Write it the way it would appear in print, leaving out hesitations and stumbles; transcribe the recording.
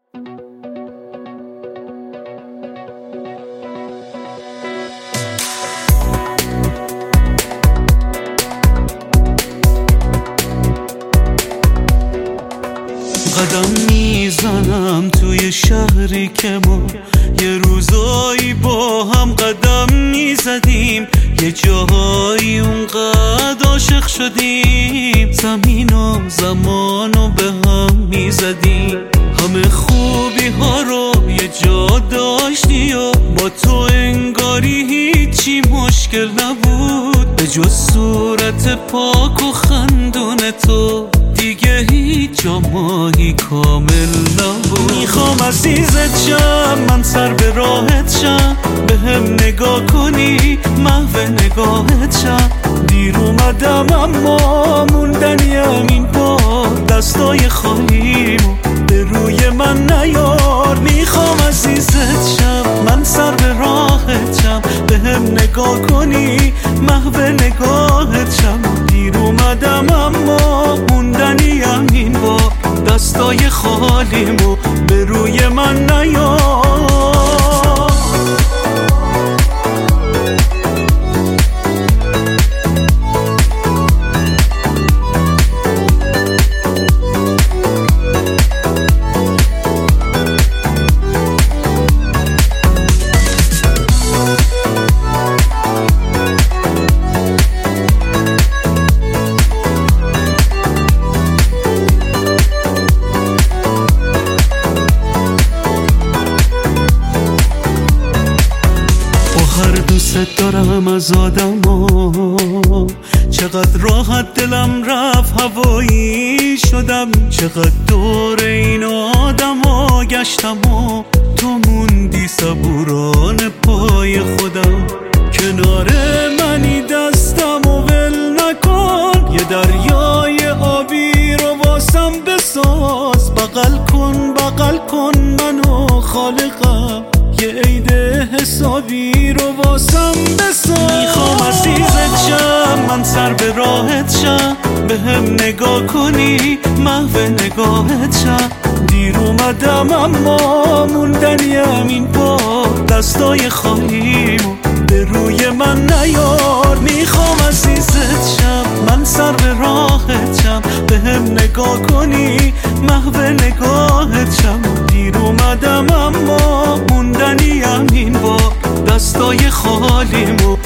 قدم میزنم توی شهری که ما یه روزایی با هم قدم میزدیم، یه جاهایی اونقدر عاشق شدیم، زمین و زمانو به هم میزدیم، همه خوبی ها رو یه جا داشتی و با تو انگاری هیچی مشکل نبود، به جز صورت پاک و خندون تو دیگه هیچ جا ماهی کامل نبود. میخوام عزیزت شم، من سر به راحت شم، به هم نگاه کنی محو نگاهت شم، دیر اومدم اما موندنیم این بار، دستای خالیمو به روی من نیار. میخوام عزیزت شم، من سر به راحت شم، به هم نگاه کنی محو نگاهت شم، دیر اومدم اما موندنیم این بار، دستای خالیمو به روی من نیار. دوست دارم از آدما، چقدر راحت دلم رفت هوایی شدم، چقدر دور این آدما گشتم و تو موندی صبورانه پای خودم، کنار منی دستم و ول نکن، یه دریای آبی رو واسم بساز، بغل کن منو خالقم، یه عید حسابی رو واسم بساز. میخوام عزیزت شم، من سر به راحت شم، به هم نگاه کنی محو نگاهت شم، دیر اومدم اما موندنیم این بار، دستای خالیمو به روی من نیار. میخوام عزیزت شم، من سر به راحت شم، به هم نگاه کنی محو نگاهت شم، دیر اومدم اما موندنیم این بار، دستای خالیمو